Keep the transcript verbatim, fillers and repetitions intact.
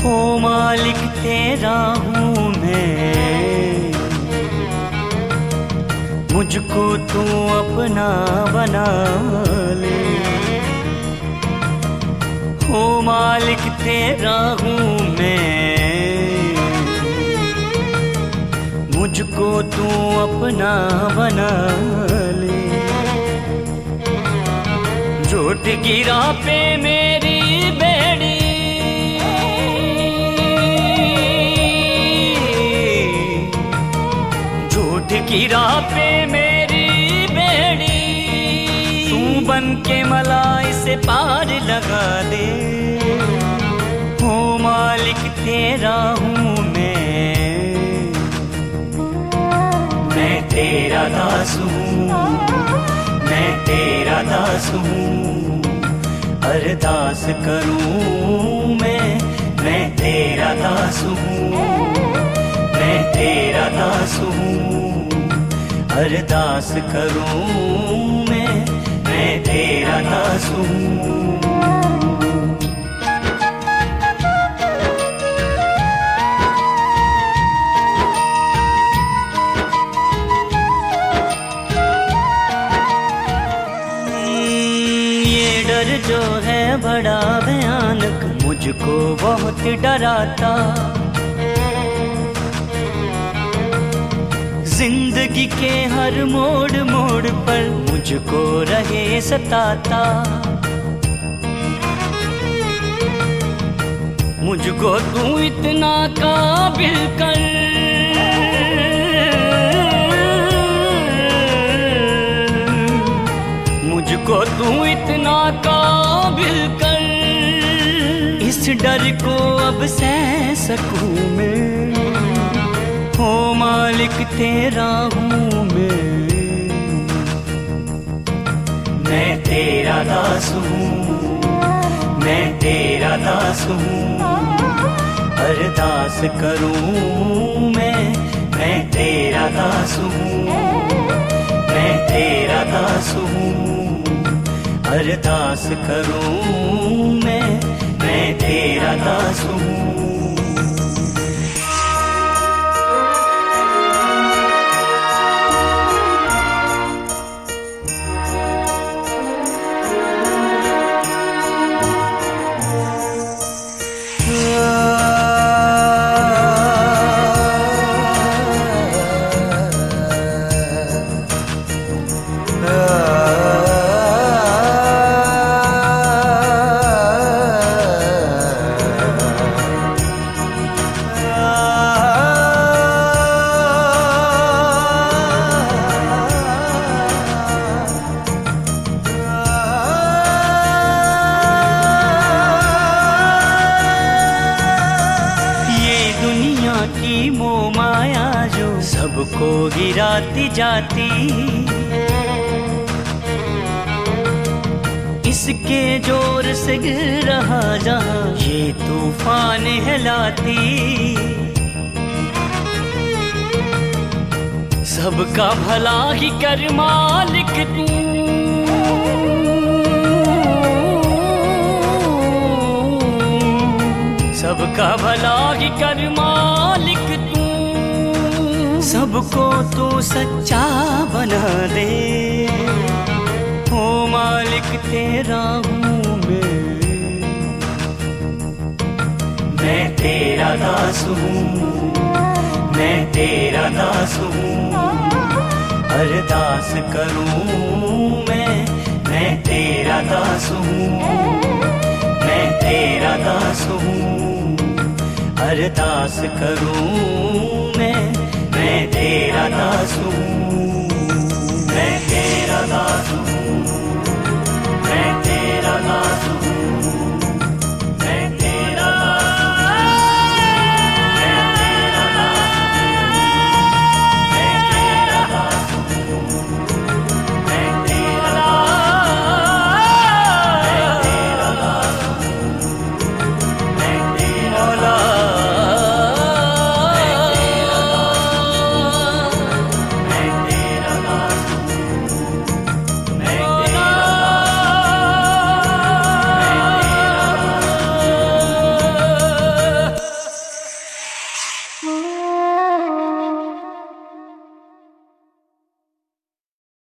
ओ मालिक तेरा हूँ मैं, मुझको तू अपना बना ले। ओ मालिक तेरा हूँ मैं, मुझको तू अपना बना ले। झूठ गिरा पे मेरी बेड़ी, झूठ गिरा पे मेरी बेड़ी, तू बन के मलाई से पार लगा दे। ओ मालिक तेरा हूँ मैं, मैं तेरा दास हूँ, मैं तेरा दास हूँ। अरदास करूँ मैं, मैं तेरा दास हूँ, मैं तेरा दास हूँ। अरदास करूँ मैं, मैं तेरा दास हूँ। जो है बड़ा भयानक, मुझको बहुत डराता। जिंदगी के हर मोड़ मोड़ पर मुझको रहे सताता। मुझको तू इतना काबिल कर, मुझको तू इतना काबिल कर, इस डर को अब सह सकूं मैं। ओ मालिक तेरा हूँ मैं, मैं तेरा दास हूँ, मैं तेरा दास हूँ। अरदास करूँ मैं, मैं तेरा दास हूँ, मैं तेरा दास हूँ। अरदास करूँ मैं, मैं तेरा दास हूँ। की मोह माया जो सबको गिराती जाती, इसके जोर से गिर रहा जहां ये तूफान हिलाती। सबका भला ही कर मालिक तू, सबका भला ही कर मालिक तू। सबको तू सच्चा बना दे। ओ मालिक तेरा हूँ मैं, मैं तेरा दास हूँ, मैं तेरा दास हूँ। अरदास करूँ मैं, मैं तेरा दास हूँ, मैं तेरा दास हूँ। अरदास करूँ मैं, मैं तेरा दास हूँ।